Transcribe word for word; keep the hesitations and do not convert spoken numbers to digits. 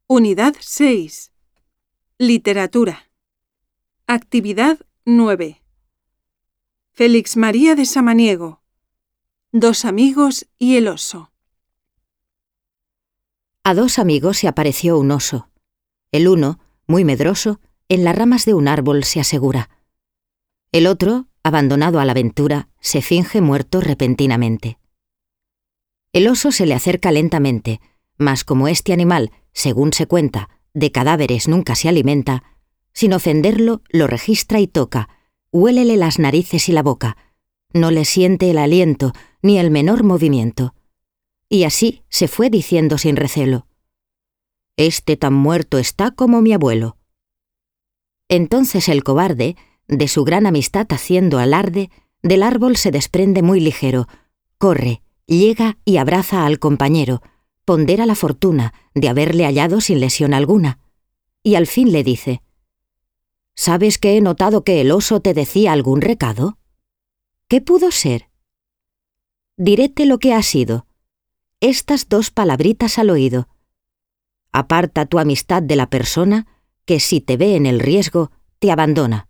Unidad seis. Literatura. Actividad nueve. Félix María de Samaniego. Dos amigos y el oso. A dos amigos se apareció un oso. El uno, muy medroso, en las ramas de un árbol se asegura. El otro, abandonado a la aventura, se finge muerto repentinamente. El oso se le acerca lentamente, mas como este animal, según se cuenta, de cadáveres nunca se alimenta, sin ofenderlo, lo registra y toca, huélele las narices y la boca, no le siente el aliento ni el menor movimiento. Y así se fue diciendo sin recelo: «Este tan muerto está como mi abuelo». Entonces el cobarde, de su gran amistad haciendo alarde, del árbol se desprende muy ligero, corre, llega y abraza al compañero, pondera la fortuna de haberle hallado sin lesión alguna, y al fin le dice: «¿Sabes que he notado que el oso te decía algún recado? ¿Qué pudo ser? Diréte lo que ha sido. Estas dos palabritas al oído: aparta tu amistad de la persona que, si te ve en el riesgo, te abandona».